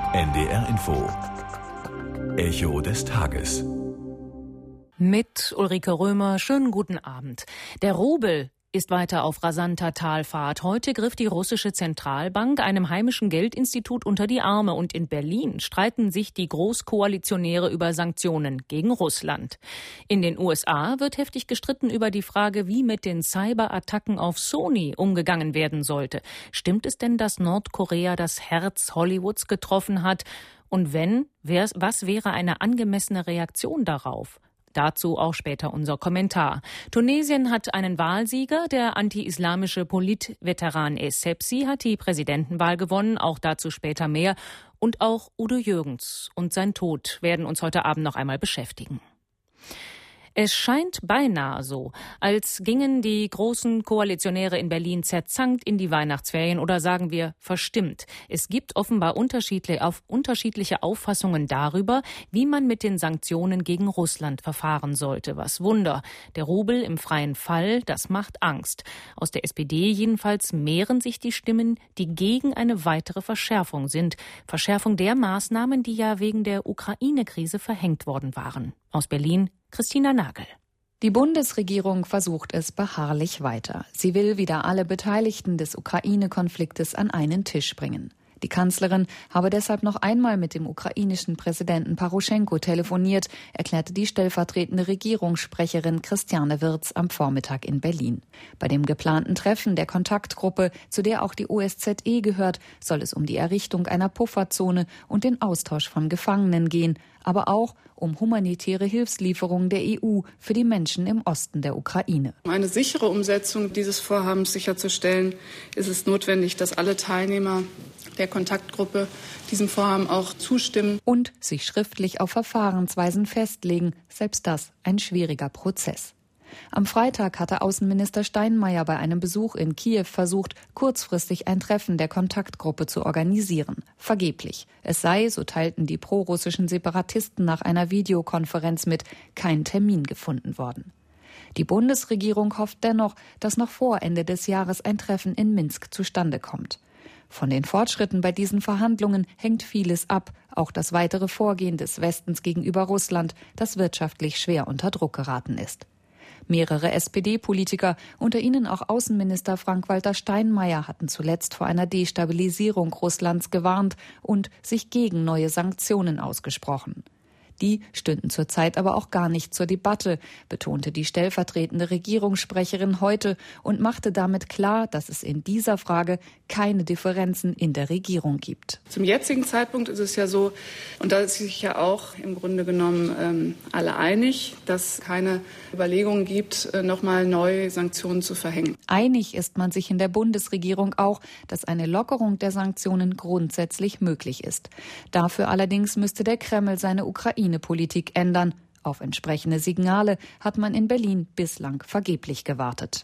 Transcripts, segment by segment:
NDR Info. Echo des Tages. Mit Ulrike Römer, schönen guten Abend. Der Rubel ist weiter auf rasanter Talfahrt. Heute griff die russische Zentralbank einem heimischen Geldinstitut unter die Arme und in Berlin streiten sich die Großkoalitionäre über Sanktionen gegen Russland. In den USA wird heftig gestritten über die Frage, wie mit den Cyberattacken auf Sony umgegangen werden sollte. Stimmt es denn, dass Nordkorea das Herz Hollywoods getroffen hat? Und wenn, was wäre eine angemessene Reaktion darauf? Dazu auch später unser Kommentar. Tunesien hat einen Wahlsieger. Der anti-islamische Politveteran Essebsi hat die Präsidentenwahl gewonnen. Auch dazu später mehr. Und auch Udo Jürgens und sein Tod werden uns heute Abend noch einmal beschäftigen. Es scheint beinahe so, als gingen die großen Koalitionäre in Berlin zerzankt in die Weihnachtsferien oder sagen wir verstimmt. Es gibt offenbar unterschiedliche Auffassungen darüber, wie man mit den Sanktionen gegen Russland verfahren sollte. Was Wunder. Der Rubel im freien Fall, das macht Angst. Aus der SPD jedenfalls mehren sich die Stimmen, die gegen eine weitere Verschärfung sind. Verschärfung der Maßnahmen, die ja wegen der Ukraine-Krise verhängt worden waren. Aus Berlin Christina Nagel. Die Bundesregierung versucht es beharrlich weiter. Sie will wieder alle Beteiligten des Ukraine-Konfliktes an einen Tisch bringen. Die Kanzlerin habe deshalb noch einmal mit dem ukrainischen Präsidenten Poroschenko telefoniert, erklärte die stellvertretende Regierungssprecherin Christiane Wirz am Vormittag in Berlin. Bei dem geplanten Treffen der Kontaktgruppe, zu der auch die OSZE gehört, soll es um die Errichtung einer Pufferzone und den Austausch von Gefangenen gehen, aber auch um humanitäre Hilfslieferungen der EU für die Menschen im Osten der Ukraine. Um eine sichere Umsetzung dieses Vorhabens sicherzustellen, ist es notwendig, dass alle Teilnehmer der Kontaktgruppe diesem Vorhaben auch zustimmen. Und sich schriftlich auf Verfahrensweisen festlegen, selbst das ein schwieriger Prozess. Am Freitag hatte Außenminister Steinmeier bei einem Besuch in Kiew versucht, kurzfristig ein Treffen der Kontaktgruppe zu organisieren. Vergeblich. Es sei, so teilten die prorussischen Separatisten nach einer Videokonferenz mit, kein Termin gefunden worden. Die Bundesregierung hofft dennoch, dass noch vor Ende des Jahres ein Treffen in Minsk zustande kommt. Von den Fortschritten bei diesen Verhandlungen hängt vieles ab, auch das weitere Vorgehen des Westens gegenüber Russland, das wirtschaftlich schwer unter Druck geraten ist. Mehrere SPD-Politiker, unter ihnen auch Außenminister Frank-Walter Steinmeier, hatten zuletzt vor einer Destabilisierung Russlands gewarnt und sich gegen neue Sanktionen ausgesprochen. Die stünden zurzeit aber auch gar nicht zur Debatte, betonte die stellvertretende Regierungssprecherin heute und machte damit klar, dass es in dieser Frage keine Differenzen in der Regierung gibt. Zum jetzigen Zeitpunkt ist es ja so, und da ist sich ja auch im Grunde genommen alle einig, dass es keine Überlegungen gibt, nochmal neue Sanktionen zu verhängen. Einig ist man sich in der Bundesregierung auch, dass eine Lockerung der Sanktionen grundsätzlich möglich ist. Dafür allerdings müsste der Kreml seine Ukraine-Politik ändern. Auf entsprechende Signale hat man in Berlin bislang vergeblich gewartet.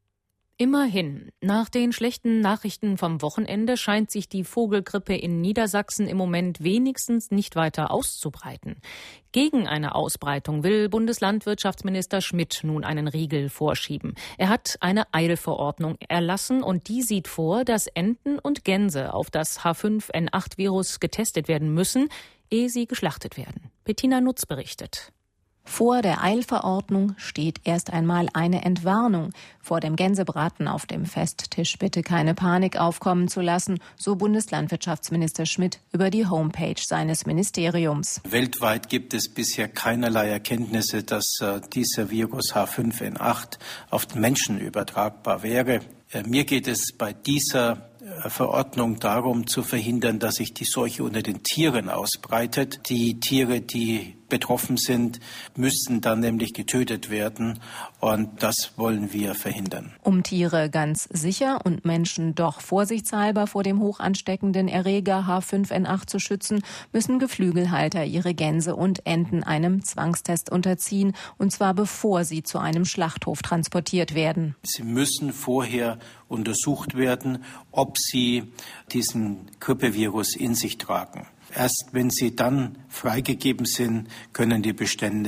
Immerhin, nach den schlechten Nachrichten vom Wochenende scheint sich die Vogelgrippe in Niedersachsen im Moment wenigstens nicht weiter auszubreiten. Gegen eine Ausbreitung will Bundeslandwirtschaftsminister Schmidt nun einen Riegel vorschieben. Er hat eine Eilverordnung erlassen und die sieht vor, dass Enten und Gänse auf das H5N8-Virus getestet werden müssen, ehe sie geschlachtet werden. Bettina Nutz berichtet. Vor der Eilverordnung steht erst einmal eine Entwarnung. Vor dem Gänsebraten auf dem Festtisch bitte keine Panik aufkommen zu lassen, so Bundeslandwirtschaftsminister Schmidt über die Homepage seines Ministeriums. Weltweit gibt es bisher keinerlei Erkenntnisse, dass dieser Virus H5N8 auf den Menschen übertragbar wäre. Mir geht es bei dieser Verordnung darum, zu verhindern, dass sich die Seuche unter den Tieren ausbreitet. Die Tiere, die betroffen sind, müssen dann nämlich getötet werden und das wollen wir verhindern. Um Tiere ganz sicher und Menschen doch vorsichtshalber vor dem hochansteckenden Erreger H5N8 zu schützen, müssen Geflügelhalter ihre Gänse und Enten einem Zwangstest unterziehen, und zwar bevor sie zu einem Schlachthof transportiert werden. Sie müssen vorher untersucht werden, ob sie diesen Grippevirus in sich tragen. Erst wenn sie dann freigegeben sind, können die Bestände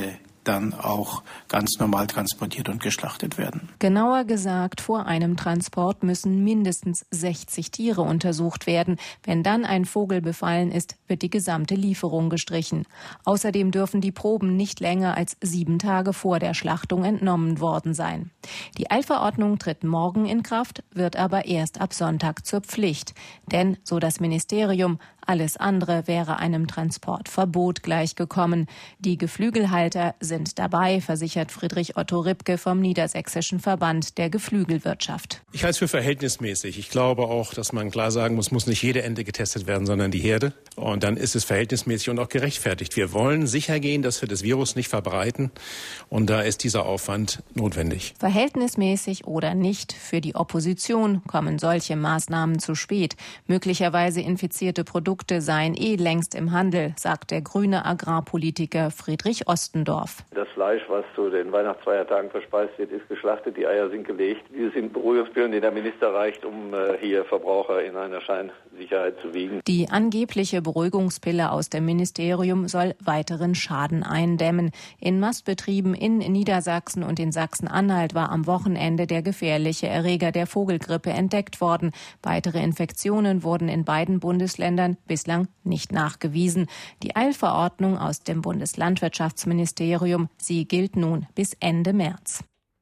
dann auch ganz normal transportiert und geschlachtet werden. Genauer gesagt, vor einem Transport müssen mindestens 60 Tiere untersucht werden. Wenn dann ein Vogel befallen ist, wird die gesamte Lieferung gestrichen. Außerdem dürfen die Proben nicht länger als 7 Tage vor der Schlachtung entnommen worden sein. Die Eilverordnung tritt morgen in Kraft, wird aber erst ab Sonntag zur Pflicht. Denn, so das Ministerium, alles andere wäre einem Transportverbot gleichgekommen. Die Geflügelhalter sind dabei, versichert Friedrich Otto Ribke vom Niedersächsischen Verband der Geflügelwirtschaft. Ich halte es für verhältnismäßig. Ich glaube auch, dass man klar sagen muss nicht jede Ente getestet werden, sondern die Herde. Und dann ist es verhältnismäßig und auch gerechtfertigt. Wir wollen sicher gehen, dass wir das Virus nicht verbreiten. Und da ist dieser Aufwand notwendig. Verhältnismäßig oder nicht, für die Opposition kommen solche Maßnahmen zu spät. Möglicherweise infizierte Produkte seien längst im Handel, sagt der grüne Agrarpolitiker Friedrich Ostendorf. Das Fleisch, was zu den Weihnachtsfeiertagen verspeist wird, ist geschlachtet, die Eier sind gelegt. Diese sind Beruhigungspillen, die der Minister reicht, um hier Verbraucher in einer Scheinsicherheit zu wiegen. Die angebliche Beruhigungspille aus dem Ministerium soll weiteren Schaden eindämmen. In Mastbetrieben in Niedersachsen und in Sachsen-Anhalt war am Wochenende der gefährliche Erreger der Vogelgrippe entdeckt worden. Weitere Infektionen wurden in beiden Bundesländern bislang nicht nachgewiesen. Die Eilverordnung aus dem Bundeslandwirtschaftsministerium, sie gilt nun bis Ende März.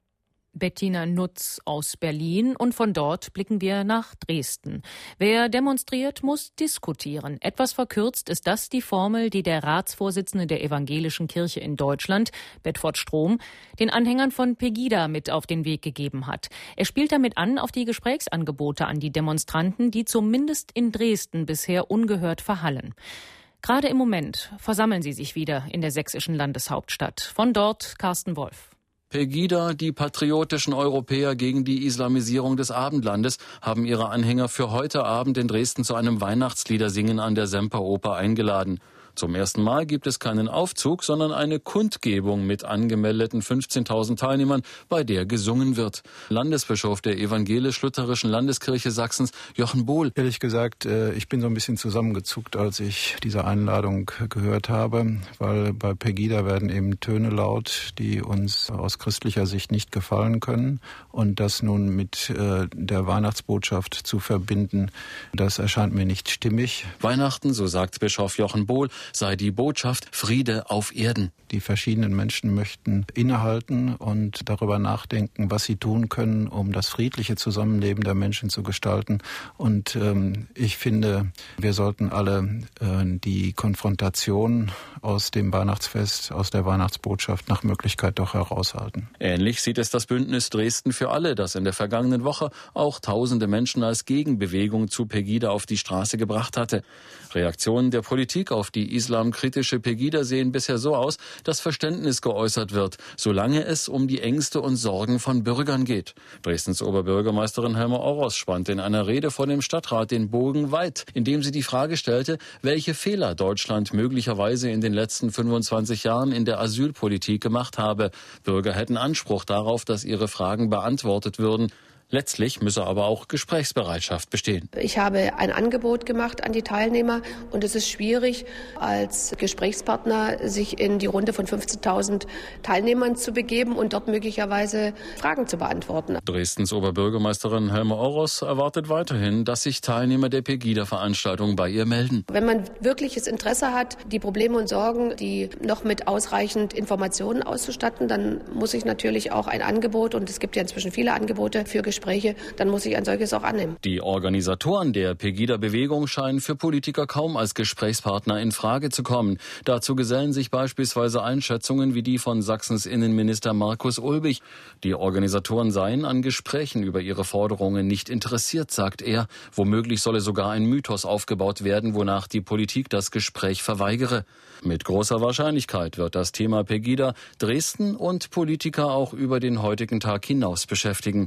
Bettina Nutz aus Berlin und von dort blicken wir nach Dresden. Wer demonstriert, muss diskutieren. Etwas verkürzt ist das die Formel, die der Ratsvorsitzende der Evangelischen Kirche in Deutschland, Bedford Strom, den Anhängern von Pegida mit auf den Weg gegeben hat. Er spielt damit an auf die Gesprächsangebote an die Demonstranten, die zumindest in Dresden bisher ungehört verhallen. Gerade im Moment versammeln sie sich wieder in der sächsischen Landeshauptstadt. Von dort Carsten Wolf. Pegida, die patriotischen Europäer gegen die Islamisierung des Abendlandes, haben ihre Anhänger für heute Abend in Dresden zu einem Weihnachtsliedersingen an der Semperoper eingeladen. Zum ersten Mal gibt es keinen Aufzug, sondern eine Kundgebung mit angemeldeten 15.000 Teilnehmern, bei der gesungen wird. Landesbischof der Evangelisch-Lutherischen Landeskirche Sachsens, Jochen Bohl. Ehrlich gesagt, ich bin so ein bisschen zusammengezuckt, als ich diese Einladung gehört habe, weil bei Pegida werden eben Töne laut, die uns aus christlicher Sicht nicht gefallen können. Und das nun mit der Weihnachtsbotschaft zu verbinden, das erscheint mir nicht stimmig. Weihnachten, so sagt Bischof Jochen Bohl, sei die Botschaft Friede auf Erden. Die verschiedenen Menschen möchten innehalten und darüber nachdenken, was sie tun können, um das friedliche Zusammenleben der Menschen zu gestalten. Und ich finde, wir sollten alle die Konfrontation aus dem Weihnachtsfest, aus der Weihnachtsbotschaft nach Möglichkeit doch heraushalten. Ähnlich sieht es das Bündnis Dresden für alle, das in der vergangenen Woche auch tausende Menschen als Gegenbewegung zu Pegida auf die Straße gebracht hatte. Reaktionen der Politik auf die islamkritische Pegida sehen bisher so aus, dass Verständnis geäußert wird, solange es um die Ängste und Sorgen von Bürgern geht. Dresdens Oberbürgermeisterin Helma Oros spannte in einer Rede vor dem Stadtrat den Bogen weit, indem sie die Frage stellte, welche Fehler Deutschland möglicherweise in den letzten 25 Jahren in der Asylpolitik gemacht habe. Bürger hätten Anspruch darauf, dass ihre Fragen beantwortet würden. Letztlich müsse aber auch Gesprächsbereitschaft bestehen. Ich habe ein Angebot gemacht an die Teilnehmer und es ist schwierig, als Gesprächspartner sich in die Runde von 15.000 Teilnehmern zu begeben und dort möglicherweise Fragen zu beantworten. Dresdens Oberbürgermeisterin Helma Oros erwartet weiterhin, dass sich Teilnehmer der Pegida-Veranstaltung bei ihr melden. Wenn man wirkliches Interesse hat, die Probleme und Sorgen, die noch mit ausreichend Informationen auszustatten, dann muss ich natürlich auch ein Angebot, und es gibt ja inzwischen viele Angebote für Gespräche, dann muss ich ein solches auch annehmen. Die Organisatoren der Pegida-Bewegung scheinen für Politiker kaum als Gesprächspartner in Frage zu kommen. Dazu gesellen sich beispielsweise Einschätzungen wie die von Sachsens Innenminister Markus Ulbich. Die Organisatoren seien an Gesprächen über ihre Forderungen nicht interessiert, sagt er. Womöglich solle sogar ein Mythos aufgebaut werden, wonach die Politik das Gespräch verweigere. Mit großer Wahrscheinlichkeit wird das Thema Pegida Dresden und Politiker auch über den heutigen Tag hinaus beschäftigen.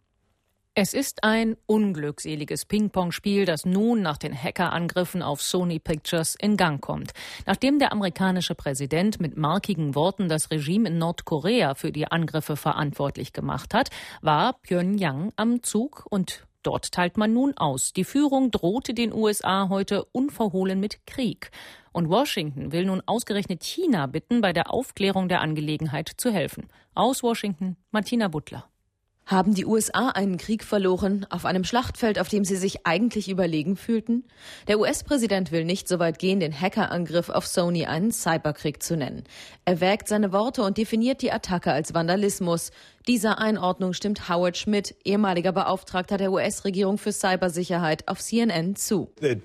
Es ist ein unglückseliges Ping-Pong-Spiel, das nun nach den Hackerangriffen auf Sony Pictures in Gang kommt. Nachdem der amerikanische Präsident mit markigen Worten das Regime in Nordkorea für die Angriffe verantwortlich gemacht hat, war Pyongyang am Zug und Dort teilt man nun aus. Die Führung drohte den USA heute unverhohlen mit Krieg. Und Washington will nun ausgerechnet China bitten, bei der Aufklärung der Angelegenheit zu helfen. Aus Washington, Martina Butler. Haben die USA einen Krieg verloren, auf einem Schlachtfeld, auf dem sie sich eigentlich überlegen fühlten? Der US-Präsident will nicht so weit gehen, den Hackerangriff auf Sony einen Cyberkrieg zu nennen. Er wägt seine Worte und definiert die Attacke als Vandalismus. Dieser Einordnung stimmt Howard Schmidt, ehemaliger Beauftragter der US-Regierung für Cybersicherheit, auf CNN zu. Krieg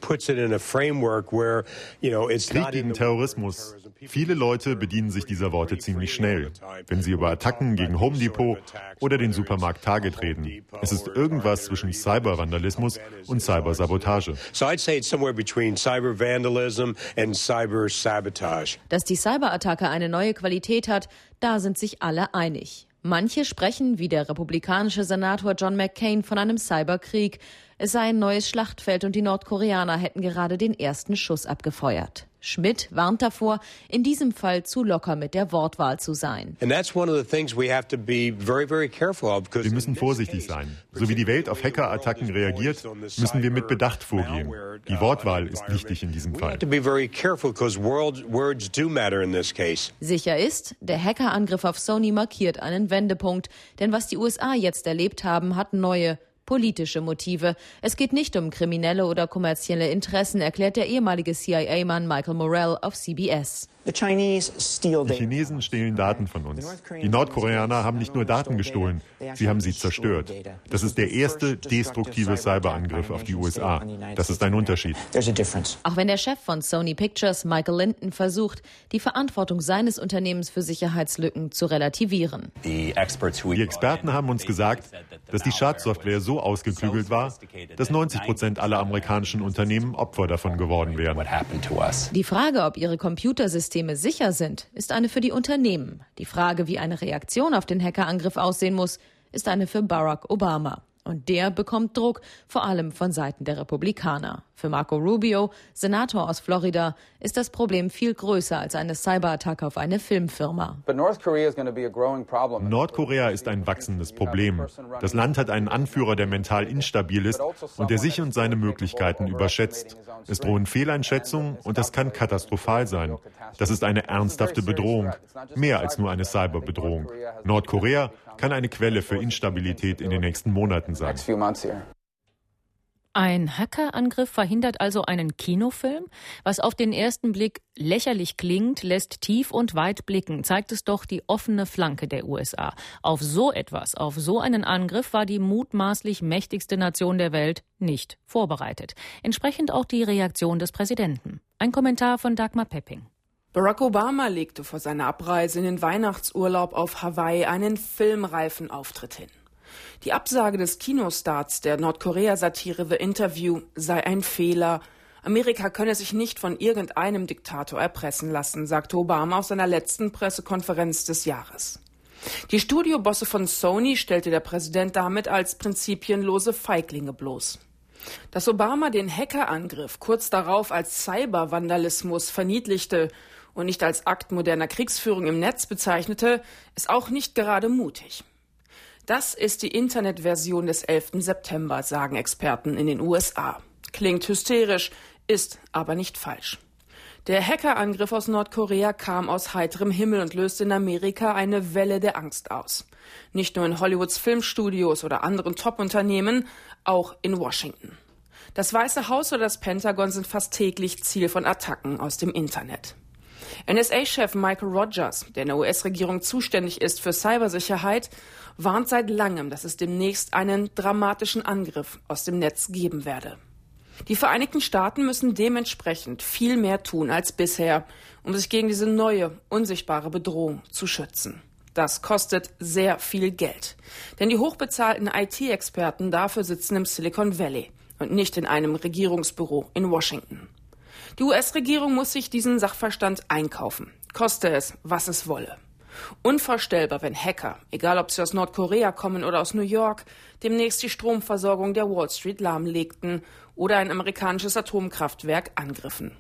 gegen Terrorismus. Viele Leute bedienen sich dieser Worte ziemlich schnell, wenn sie über Attacken gegen Home Depot oder den Supermarkt Target reden. Es ist irgendwas zwischen Cybervandalismus und Cybersabotage. Dass die Cyberattacke eine neue Qualität hat, da sind sich alle einig. Manche sprechen, wie der republikanische Senator John McCain, von einem Cyberkrieg. Es sei ein neues Schlachtfeld und die Nordkoreaner hätten gerade den ersten Schuss abgefeuert. Schmidt warnt davor, in diesem Fall zu locker mit der Wortwahl zu sein. Wir müssen vorsichtig sein. So wie die Welt auf Hackerattacken reagiert, müssen wir mit Bedacht vorgehen. Die Wortwahl ist wichtig in diesem Fall. Sicher ist, der Hackerangriff auf Sony markiert einen Wendepunkt. Denn was die USA jetzt erlebt haben, hat neue politische Motive. Es geht nicht um kriminelle oder kommerzielle Interessen, erklärt der ehemalige CIA-Mann Michael Morell auf CBS. Die Chinesen stehlen Daten von uns. Die Nordkoreaner haben nicht nur Daten gestohlen, sie haben sie zerstört. Das ist der erste destruktive Cyberangriff auf die USA. Das ist ein Unterschied. Auch wenn der Chef von Sony Pictures, Michael Linden, versucht, die Verantwortung seines Unternehmens für Sicherheitslücken zu relativieren. Die Experten haben uns gesagt, dass die Schadsoftware so ausgeklügelt war, dass 90% aller amerikanischen Unternehmen Opfer davon geworden wären. Die Frage, ob ihre Computersysteme sicher sind, ist eine für die Unternehmen. Die Frage, wie eine Reaktion auf den Hackerangriff aussehen muss, ist eine für Barack Obama. Und der bekommt Druck, vor allem von Seiten der Republikaner. Für Marco Rubio, Senator aus Florida, ist das Problem viel größer als eine Cyberattacke auf eine Filmfirma. Nordkorea ist ein wachsendes Problem. Das Land hat einen Anführer, der mental instabil ist und der sich und seine Möglichkeiten überschätzt. Es drohen Fehleinschätzungen und das kann katastrophal sein. Das ist eine ernsthafte Bedrohung, mehr als nur eine Cyberbedrohung. Nordkorea kann eine Quelle für Instabilität in den nächsten Monaten sein. Ein Hackerangriff verhindert also einen Kinofilm? Was auf den ersten Blick lächerlich klingt, lässt tief und weit blicken, zeigt es doch die offene Flanke der USA. Auf so etwas, auf so einen Angriff war die mutmaßlich mächtigste Nation der Welt nicht vorbereitet. Entsprechend auch die Reaktion des Präsidenten. Ein Kommentar von Dagmar Pepping. Barack Obama legte vor seiner Abreise in den Weihnachtsurlaub auf Hawaii einen filmreifen Auftritt hin. Die Absage des Kinostarts der Nordkorea-Satire The Interview sei ein Fehler. Amerika könne sich nicht von irgendeinem Diktator erpressen lassen, sagte Obama auf seiner letzten Pressekonferenz des Jahres. Die Studiobosse von Sony stellte der Präsident damit als prinzipienlose Feiglinge bloß. Dass Obama den Hackerangriff kurz darauf als Cybervandalismus verniedlichte und nicht als Akt moderner Kriegsführung im Netz bezeichnete, ist auch nicht gerade mutig. Das ist die Internetversion des 11. September, sagen Experten in den USA. Klingt hysterisch, ist aber nicht falsch. Der Hackerangriff aus Nordkorea kam aus heiterem Himmel und löste in Amerika eine Welle der Angst aus. Nicht nur in Hollywoods Filmstudios oder anderen Top-Unternehmen, auch in Washington. Das Weiße Haus oder das Pentagon sind fast täglich Ziel von Attacken aus dem Internet. NSA-Chef Michael Rogers, der in der US-Regierung zuständig ist für Cybersicherheit, warnt seit langem, dass es demnächst einen dramatischen Angriff aus dem Netz geben werde. Die Vereinigten Staaten müssen dementsprechend viel mehr tun als bisher, um sich gegen diese neue, unsichtbare Bedrohung zu schützen. Das kostet sehr viel Geld. Denn die hochbezahlten IT-Experten dafür sitzen im Silicon Valley und nicht in einem Regierungsbüro in Washington. Die US-Regierung muss sich diesen Sachverstand einkaufen, koste es, was es wolle. Unvorstellbar, wenn Hacker, egal ob sie aus Nordkorea kommen oder aus New York, demnächst die Stromversorgung der Wall Street lahmlegten oder ein amerikanisches Atomkraftwerk angriffen.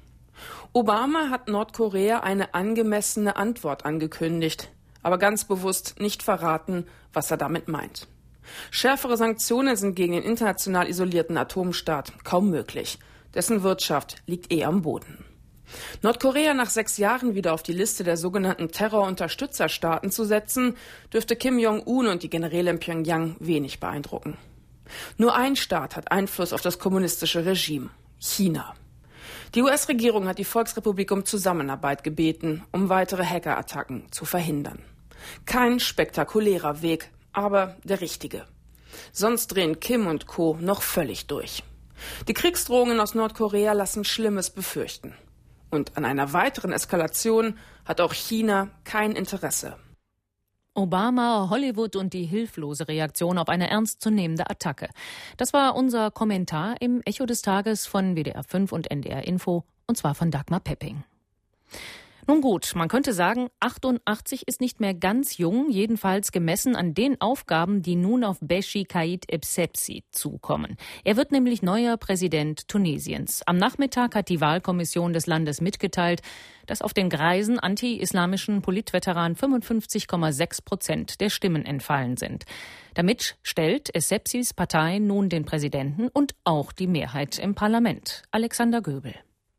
Obama hat Nordkorea eine angemessene Antwort angekündigt, aber ganz bewusst nicht verraten, was er damit meint. Schärfere Sanktionen sind gegen den international isolierten Atomstaat kaum möglich. Dessen Wirtschaft liegt am Boden. Nordkorea nach 6 Jahren wieder auf die Liste der sogenannten Terrorunterstützerstaaten zu setzen, dürfte Kim Jong-un und die Generäle in Pyongyang wenig beeindrucken. Nur ein Staat hat Einfluss auf das kommunistische Regime: China. Die US-Regierung hat die Volksrepublik um Zusammenarbeit gebeten, um weitere Hackerattacken zu verhindern. Kein spektakulärer Weg, aber der richtige. Sonst drehen Kim und Co. noch völlig durch. Die Kriegsdrohungen aus Nordkorea lassen Schlimmes befürchten. Und an einer weiteren Eskalation hat auch China kein Interesse. Obama, Hollywood und die hilflose Reaktion auf eine ernstzunehmende Attacke. Das war unser Kommentar im Echo des Tages von WDR 5 und NDR Info, und zwar von Dagmar Pepping. Nun gut, man könnte sagen, 88 ist nicht mehr ganz jung, jedenfalls gemessen an den Aufgaben, die nun auf Beşi Caid Essebsi zukommen. Er wird nämlich neuer Präsident Tunesiens. Am Nachmittag hat die Wahlkommission des Landes mitgeteilt, dass auf den greisen anti-islamischen Politveteran 55,6% der Stimmen entfallen sind. Damit stellt Essebsis Partei nun den Präsidenten und auch die Mehrheit im Parlament. Alexander Göbel.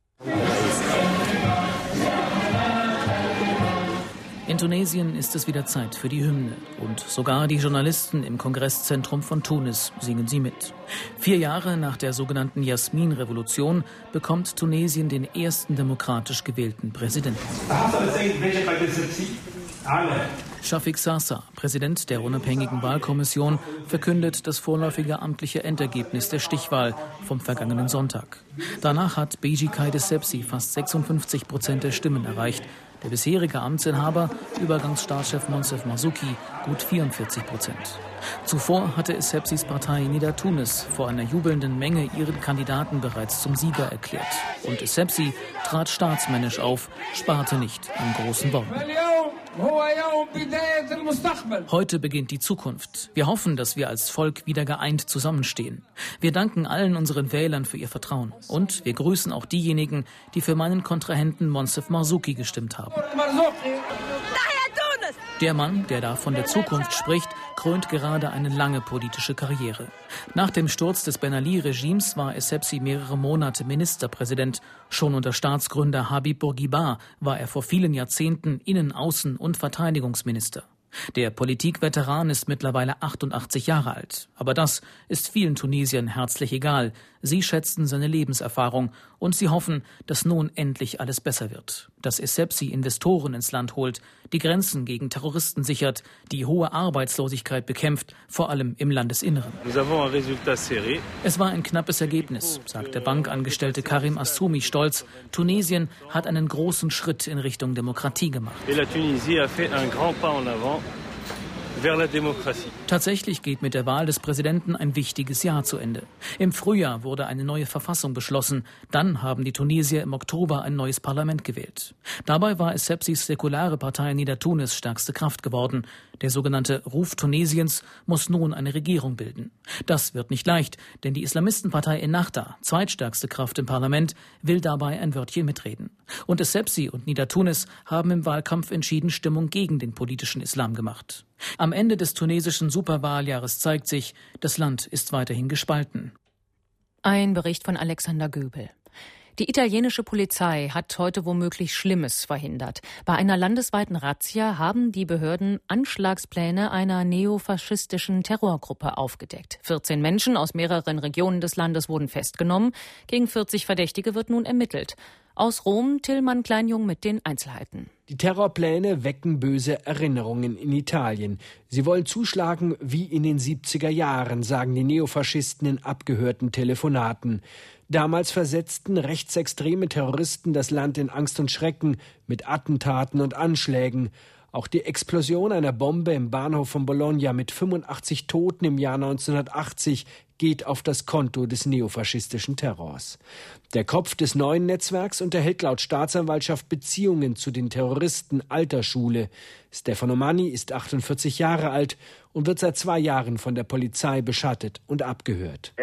In Tunesien ist es wieder Zeit für die Hymne und sogar die Journalisten im Kongresszentrum von Tunis singen sie mit. 4 Jahre nach der sogenannten Jasmin-Revolution bekommt Tunesien den ersten demokratisch gewählten Präsidenten. Shafik Sassa, Präsident der unabhängigen Wahlkommission, verkündet das vorläufige amtliche Endergebnis der Stichwahl vom vergangenen Sonntag. Danach hat Beşi Caid Essebsi fast 56% der Stimmen erreicht. Der bisherige Amtsinhaber, Übergangsstaatschef Moncef Marzouki, gut 44%. Zuvor hatte Essebsis Partei Nida Tunis vor einer jubelnden Menge ihren Kandidaten bereits zum Sieger erklärt. Und Essebsi trat staatsmännisch auf, sparte nicht an großen Worten. Heute beginnt die Zukunft. Wir hoffen, dass wir als Volk wieder geeint zusammenstehen. Wir danken allen unseren Wählern für ihr Vertrauen. Und wir grüßen auch diejenigen, die für meinen Kontrahenten Moncef Marzouki gestimmt haben. Der Mann, der da von der Zukunft spricht, krönt gerade eine lange politische Karriere. Nach dem Sturz des Ben Ali-Regimes war Essebsi mehrere Monate Ministerpräsident. Schon unter Staatsgründer Habib Bourguiba war er vor vielen Jahrzehnten Innen-, Außen- und Verteidigungsminister. Der Politikveteran ist mittlerweile 88 Jahre alt. Aber das ist vielen Tunesiern herzlich egal. Sie schätzen seine Lebenserfahrung und sie hoffen, dass nun endlich alles besser wird. Dass Essebsi Investoren ins Land holt, die Grenzen gegen Terroristen sichert, die hohe Arbeitslosigkeit bekämpft, vor allem im Landesinneren. Es war ein knappes Ergebnis, sagt der Bankangestellte Karim Assoumi stolz. Tunesien hat einen großen Schritt in Richtung Demokratie gemacht. Tatsächlich geht mit der Wahl des Präsidenten ein wichtiges Jahr zu Ende. Im Frühjahr wurde eine neue Verfassung beschlossen. Dann haben die Tunesier im Oktober ein neues Parlament gewählt. Dabei war Essebsis säkulare Partei Nida Tunis stärkste Kraft geworden. Der sogenannte Ruf Tunesiens muss nun eine Regierung bilden. Das wird nicht leicht, denn die Islamistenpartei Ennahda, zweitstärkste Kraft im Parlament, will dabei ein Wörtchen mitreden. Und Essebsi und Nida Tunis haben im Wahlkampf entschieden Stimmung gegen den politischen Islam gemacht. Am Ende des tunesischen Superwahljahres zeigt sich, das Land ist weiterhin gespalten. Ein Bericht von Alexander Göbel. Die italienische Polizei hat heute womöglich Schlimmes verhindert. Bei einer landesweiten Razzia haben die Behörden Anschlagspläne einer neofaschistischen Terrorgruppe aufgedeckt. 14 Menschen aus mehreren Regionen des Landes wurden festgenommen. Gegen 40 Verdächtige wird nun ermittelt. Aus Rom Tillmann Kleinjung mit den Einzelheiten. Die Terrorpläne wecken böse Erinnerungen in Italien. Sie wollen zuschlagen wie in den 70er Jahren, sagen die Neofaschisten in abgehörten Telefonaten. Damals versetzten rechtsextreme Terroristen das Land in Angst und Schrecken mit Attentaten und Anschlägen. Auch die Explosion einer Bombe im Bahnhof von Bologna mit 85 Toten im Jahr 1980 geht auf das Konto des neofaschistischen Terrors. Der Kopf des neuen Netzwerks unterhält laut Staatsanwaltschaft Beziehungen zu den Terroristen alter Schule. Stefano Manni ist 48 Jahre alt und wird seit 2 Jahren von der Polizei beschattet und abgehört.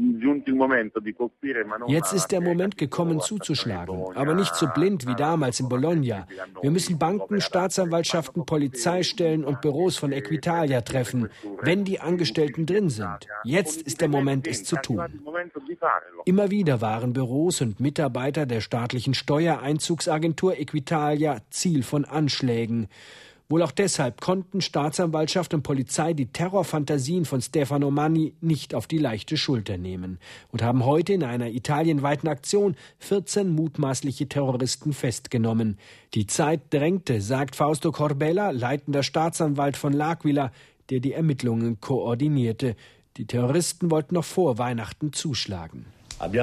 Jetzt ist der Moment gekommen, zuzuschlagen, aber nicht so blind wie damals in Bologna. Wir müssen Banken, Staatsanwaltschaften, Polizeistellen und Büros von Equitalia treffen, wenn die Angestellten drin sind. Jetzt ist der Moment, es zu tun. Immer wieder waren Büros und Mitarbeiter der staatlichen Steuereinzugsagentur Equitalia Ziel von Anschlägen. Wohl auch deshalb konnten Staatsanwaltschaft und Polizei die Terrorfantasien von Stefano Manni nicht auf die leichte Schulter nehmen und haben heute in einer italienweiten Aktion 14 mutmaßliche Terroristen festgenommen. Die Zeit drängte, sagt Fausto Corbella, leitender Staatsanwalt von L'Aquila, der die Ermittlungen koordinierte. Die Terroristen wollten noch vor Weihnachten zuschlagen. Wir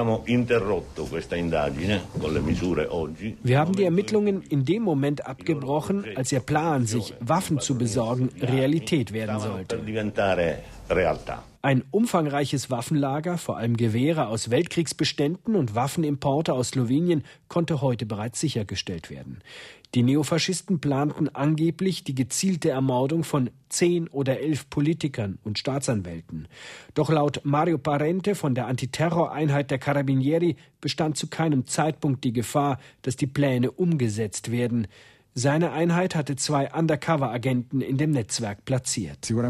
haben die Ermittlungen in dem Moment abgebrochen, als ihr Plan, sich Waffen zu besorgen, Realität werden sollte. Ein umfangreiches Waffenlager, vor allem Gewehre aus Weltkriegsbeständen und Waffenimporte aus Slowenien, konnte heute bereits sichergestellt werden. Die Neofaschisten planten angeblich die gezielte Ermordung von 10 oder 11 Politikern und Staatsanwälten. Doch laut Mario Parente von der Antiterroreinheit der Carabinieri bestand zu keinem Zeitpunkt die Gefahr, dass die Pläne umgesetzt werden. Seine Einheit hatte 2 Undercover-Agenten in dem Netzwerk platziert. Dieser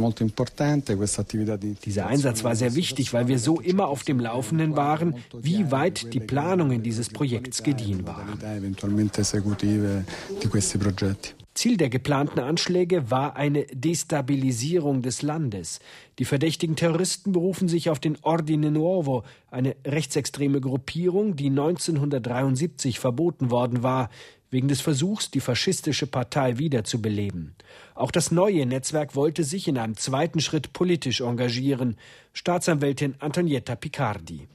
Einsatz war sehr wichtig, weil wir so immer auf dem Laufenden waren, wie weit die Planungen dieses Projekts gediehen waren. Ziel der geplanten Anschläge war eine Destabilisierung des Landes. Die verdächtigen Terroristen berufen sich auf den Ordine Nuovo, eine rechtsextreme Gruppierung, die 1973 verboten worden war, wegen des Versuchs, die faschistische Partei wiederzubeleben. Auch das neue Netzwerk wollte sich in einem zweiten Schritt politisch engagieren. Staatsanwältin Antonietta Picardi.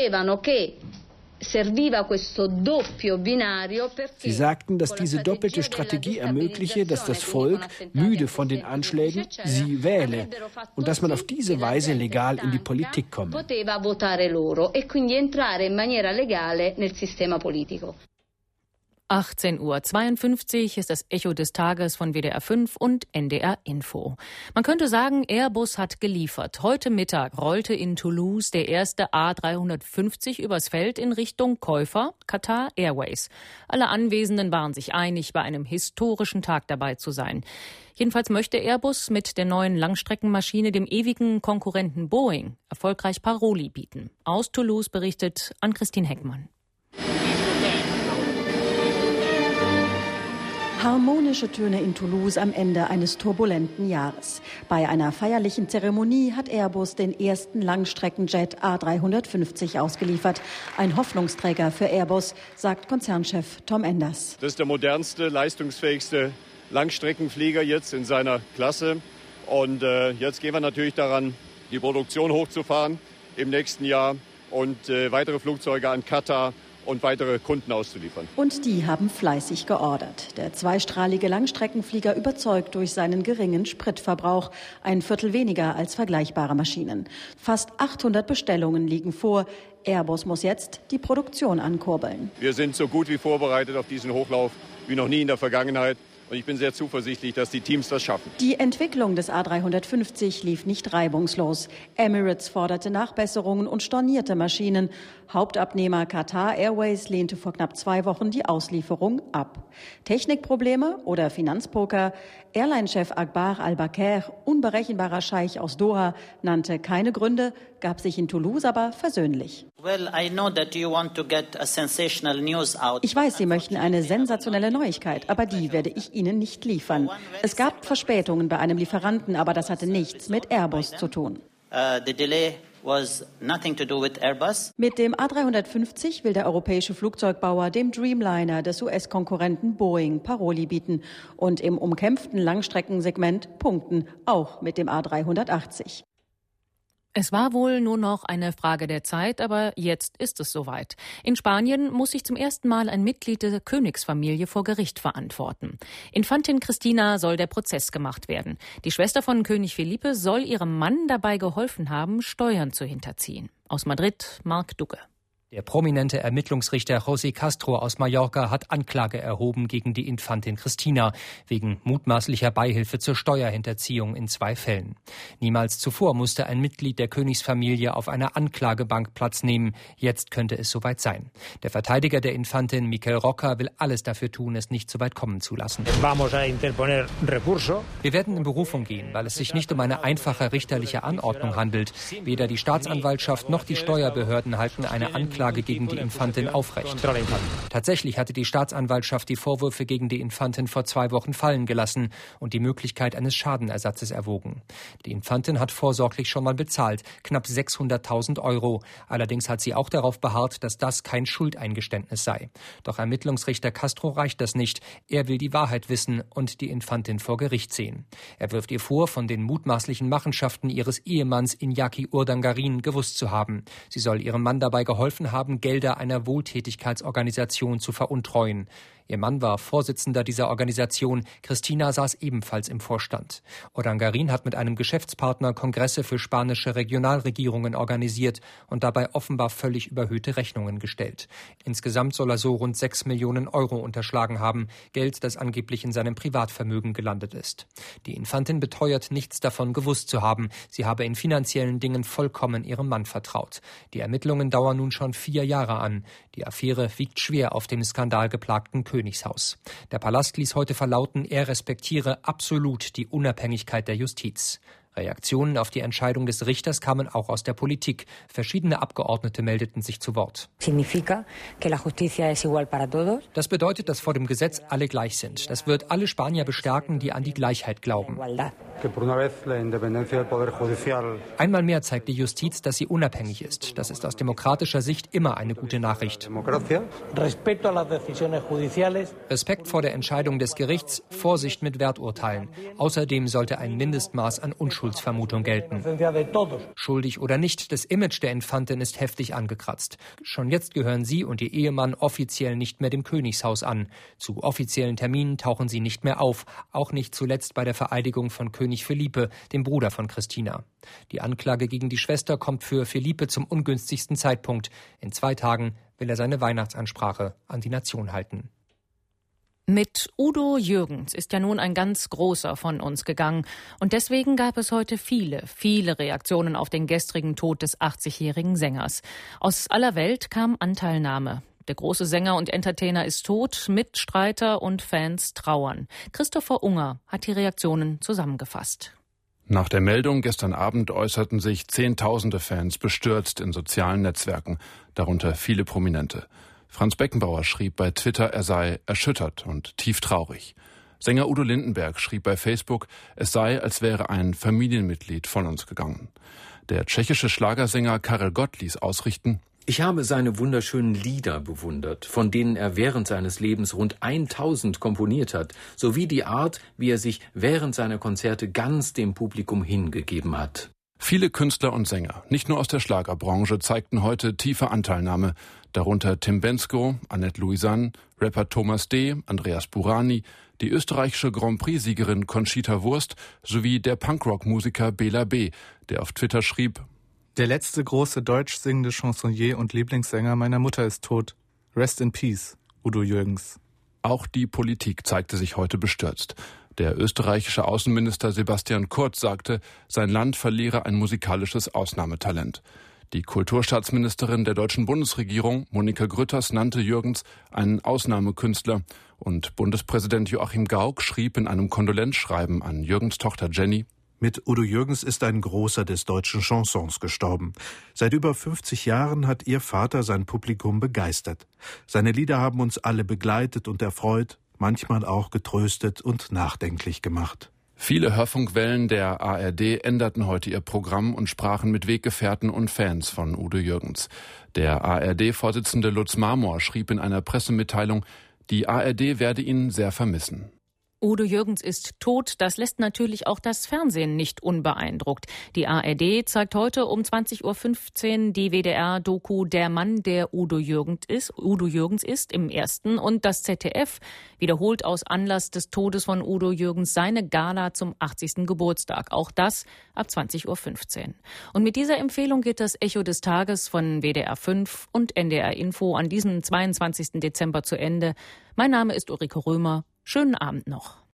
Sie sagten, dass diese doppelte Strategie ermögliche, dass das Volk, müde von den Anschlägen, sie wähle und dass man auf diese Weise legal in die Politik komme. 18:52 Uhr ist das Echo des Tages von WDR 5 und NDR Info. Man könnte sagen, Airbus hat geliefert. Heute Mittag rollte in Toulouse der erste A350 übers Feld in Richtung Käufer, Qatar Airways. Alle Anwesenden waren sich einig, bei einem historischen Tag dabei zu sein. Jedenfalls möchte Airbus mit der neuen Langstreckenmaschine dem ewigen Konkurrenten Boeing erfolgreich Paroli bieten. Aus Toulouse berichtet Ann-Christine Heckmann. Harmonische Töne in Toulouse am Ende eines turbulenten Jahres. Bei einer feierlichen Zeremonie hat Airbus den ersten Langstreckenjet A350 ausgeliefert. Ein Hoffnungsträger für Airbus, sagt Konzernchef Tom Enders. Das ist der modernste, leistungsfähigste Langstreckenflieger jetzt in seiner Klasse. Und jetzt gehen wir natürlich daran, die Produktion hochzufahren im nächsten Jahr und weitere Flugzeuge an Katar und weitere Kunden auszuliefern. Und die haben fleißig geordert. Der zweistrahlige Langstreckenflieger überzeugt durch seinen geringen Spritverbrauch, 1/4 weniger als vergleichbare Maschinen. Fast 800 Bestellungen liegen vor. Airbus muss jetzt die Produktion ankurbeln. Wir sind so gut wie vorbereitet auf diesen Hochlauf wie noch nie in der Vergangenheit. Und ich bin sehr zuversichtlich, dass die Teams das schaffen. Die Entwicklung des A350 lief nicht reibungslos. Emirates forderte Nachbesserungen und stornierte Maschinen. Hauptabnehmer Qatar Airways lehnte vor knapp 2 Wochen die Auslieferung ab. Technikprobleme oder Finanzpoker? Airline-Chef Akbar Al-Bakr, unberechenbarer Scheich aus Doha, nannte keine Gründe, gab sich in Toulouse aber versöhnlich. Ich weiß, Sie möchten eine sensationelle Neuigkeit, aber die werde ich Ihnen nicht liefern. Es gab Verspätungen bei einem Lieferanten, aber das hatte nichts mit Airbus zu tun. Mit dem A350 will der europäische Flugzeugbauer dem Dreamliner des US-Konkurrenten Boeing Paroli bieten und im umkämpften Langstreckensegment punkten, auch mit dem A380. Es war wohl nur noch eine Frage der Zeit, aber jetzt ist es soweit. In Spanien muss sich zum ersten Mal ein Mitglied der Königsfamilie vor Gericht verantworten. Infantin Christina soll der Prozess gemacht werden. Die Schwester von König Felipe soll ihrem Mann dabei geholfen haben, Steuern zu hinterziehen. Aus Madrid, Marc Ducke. Der prominente Ermittlungsrichter José Castro aus Mallorca hat Anklage erhoben gegen die Infantin Cristina wegen mutmaßlicher Beihilfe zur Steuerhinterziehung in 2 Fällen. Niemals zuvor musste ein Mitglied der Königsfamilie auf einer Anklagebank Platz nehmen. Jetzt könnte es soweit sein. Der Verteidiger der Infantin, Miquel Roca, will alles dafür tun, es nicht so weit kommen zu lassen. Wir werden in Berufung gehen, weil es sich nicht um eine einfache richterliche Anordnung handelt. Weder die Staatsanwaltschaft noch die Steuerbehörden halten eine Anklage gegen die Infantin aufrecht. Tatsächlich hatte die Staatsanwaltschaft die Vorwürfe gegen die Infantin vor 2 Wochen fallen gelassen und die Möglichkeit eines Schadenersatzes erwogen. Die Infantin hat vorsorglich schon mal bezahlt, knapp 600.000 €. Allerdings hat sie auch darauf beharrt, dass das kein Schuldeingeständnis sei. Doch Ermittlungsrichter Castro reicht das nicht. Er will die Wahrheit wissen und die Infantin vor Gericht sehen. Er wirft ihr vor, von den mutmaßlichen Machenschaften ihres Ehemanns Iñaki Urdangarin gewusst zu haben. Sie soll ihrem Mann dabei geholfen haben, Gelder einer Wohltätigkeitsorganisation zu veruntreuen. Ihr Mann war Vorsitzender dieser Organisation. Cristina saß ebenfalls im Vorstand. Urdangarin hat mit einem Geschäftspartner Kongresse für spanische Regionalregierungen organisiert und dabei offenbar völlig überhöhte Rechnungen gestellt. Insgesamt soll er so rund 6 Millionen € unterschlagen haben. Geld, das angeblich in seinem Privatvermögen gelandet ist. Die Infantin beteuert, nichts davon gewusst zu haben. Sie habe in finanziellen Dingen vollkommen ihrem Mann vertraut. Die Ermittlungen dauern nun schon 4 Jahre an. Die Affäre wiegt schwer auf dem skandalgeplagten Königshaus. Der Palast ließ heute verlauten, er respektiere absolut die Unabhängigkeit der Justiz. Reaktionen auf die Entscheidung des Richters kamen auch aus der Politik. Verschiedene Abgeordnete meldeten sich zu Wort. Das bedeutet, dass vor dem Gesetz alle gleich sind. Das wird alle Spanier bestärken, die an die Gleichheit glauben. Einmal mehr zeigt die Justiz, dass sie unabhängig ist. Das ist aus demokratischer Sicht immer eine gute Nachricht. Respekt vor der Entscheidung des Gerichts, Vorsicht mit Werturteilen. Außerdem sollte ein Mindestmaß an Unschuldsvermutung gelten. Schuldig oder nicht, das Image der Infantin ist heftig angekratzt. Schon jetzt gehören sie und ihr Ehemann offiziell nicht mehr dem Königshaus an. Zu offiziellen Terminen tauchen sie nicht mehr auf, auch nicht zuletzt bei der Vereidigung von König Felipe, dem Bruder von Cristina. Die Anklage gegen die Schwester kommt für Felipe zum ungünstigsten Zeitpunkt. In 2 Tagen will er seine Weihnachtsansprache an die Nation halten. Mit Udo Jürgens ist ja nun ein ganz großer von uns gegangen. Und deswegen gab es heute viele Reaktionen auf den gestrigen Tod des 80-jährigen Sängers. Aus aller Welt kam Anteilnahme. Der große Sänger und Entertainer ist tot, Mitstreiter und Fans trauern. Christopher Unger hat die Reaktionen zusammengefasst. Nach der Meldung gestern Abend äußerten sich Zehntausende Fans bestürzt in sozialen Netzwerken, darunter viele Prominente. Franz Beckenbauer schrieb bei Twitter, er sei erschüttert und tief traurig. Sänger Udo Lindenberg schrieb bei Facebook, es sei, als wäre ein Familienmitglied von uns gegangen. Der tschechische Schlagersänger Karel Gott ließ ausrichten: Ich habe seine wunderschönen Lieder bewundert, von denen er während seines Lebens rund 1000 komponiert hat, sowie die Art, wie er sich während seiner Konzerte ganz dem Publikum hingegeben hat. Viele Künstler und Sänger, nicht nur aus der Schlagerbranche, zeigten heute tiefe Anteilnahme, darunter Tim Bendzko, Annette Louisanne, Rapper Thomas D., Andreas Burani, die österreichische Grand Prix-Siegerin Conchita Wurst sowie der Punkrock-Musiker Bela B., der auf Twitter schrieb: Der letzte große deutsch singende Chansonnier und Lieblingssänger meiner Mutter ist tot. Rest in Peace, Udo Jürgens. Auch die Politik zeigte sich heute bestürzt. Der österreichische Außenminister Sebastian Kurz sagte, sein Land verliere ein musikalisches Ausnahmetalent. Die Kulturstaatsministerin der deutschen Bundesregierung, Monika Grütters, nannte Jürgens einen Ausnahmekünstler. Und Bundespräsident Joachim Gauck schrieb in einem Kondolenzschreiben an Jürgens Tochter Jenny: Mit Udo Jürgens ist ein Großer des deutschen Chansons gestorben. Seit über 50 Jahren hat ihr Vater sein Publikum begeistert. Seine Lieder haben uns alle begleitet und erfreut, manchmal auch getröstet und nachdenklich gemacht. Viele Hörfunkwellen der ARD änderten heute ihr Programm und sprachen mit Weggefährten und Fans von Udo Jürgens. Der ARD-Vorsitzende Lutz Marmor schrieb in einer Pressemitteilung, die ARD werde ihn sehr vermissen. Udo Jürgens ist tot. Das lässt natürlich auch das Fernsehen nicht unbeeindruckt. Die ARD zeigt heute um 20.15 Uhr die WDR-Doku Der Mann, der Udo Jürgens ist im ersten. Und das ZDF wiederholt aus Anlass des Todes von Udo Jürgens seine Gala zum 80. Geburtstag. Auch das ab 20.15 Uhr. Und mit dieser Empfehlung geht das Echo des Tages von WDR 5 und NDR Info an diesem 22. Dezember zu Ende. Mein Name ist Ulrike Römer. Schönen Abend noch.